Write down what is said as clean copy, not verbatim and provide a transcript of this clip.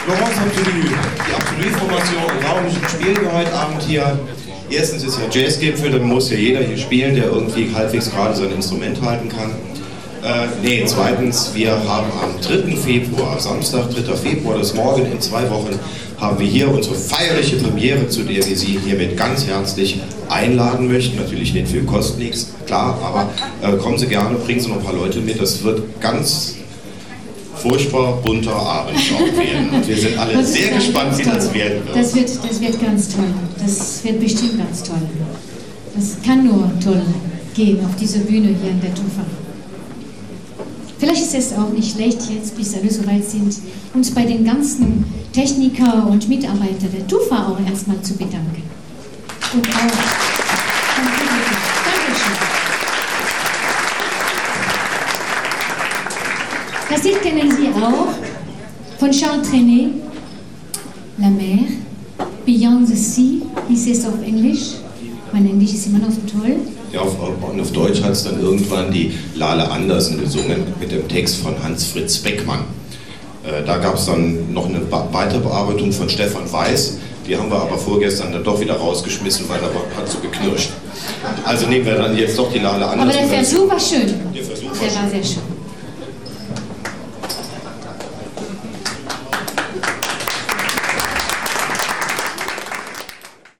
Laurence Absolue, die Absolue-Formation, warum spielen wir heute Abend hier? Erstens ist ja Jazzgipfel, dann muss ja jeder hier spielen, der irgendwie halbwegs gerade sein Instrument halten kann. Zweitens, wir haben am 3. Februar, Samstag, 3. Februar, das morgen in 2 Wochen, haben wir hier unsere feierliche Premiere, zu der wir Sie hiermit ganz herzlich einladen möchten. Natürlich nicht viel, kostet nichts, klar, aber kommen Sie gerne, bringen Sie noch ein paar Leute mit. Das wird ganz furchtbar bunter Abendschaum werden. Und wir sind alle sehr gespannt, wie das werden wird. Das wird ganz toll. Das wird bestimmt ganz toll. Das kann nur toll gehen auf dieser Bühne hier in der Tufa. Vielleicht ist es auch nicht schlecht, jetzt, bis alle soweit sind, uns bei den ganzen Techniker und Mitarbeitern der Tufa auch erstmal zu bedanken. Und auch Dankeschön. Das Lied kennen Sie auch von Charles Trenet, La Mer, Beyond the Sea, hieß es auf Englisch. Mein Englisch ist immer noch so toll. Ja, auf Deutsch hat es dann irgendwann die Lale Andersen gesungen mit dem Text von Hans-Fritz Beckmann. Da gab es dann noch eine weitere Bearbeitung von Stefan Weiß. Die haben wir aber vorgestern dann doch wieder rausgeschmissen, weil da hat so geknirscht. Also nehmen wir dann jetzt doch die Lale Andersen. Aber der Versuch war schön. Der Versuch war sehr schön.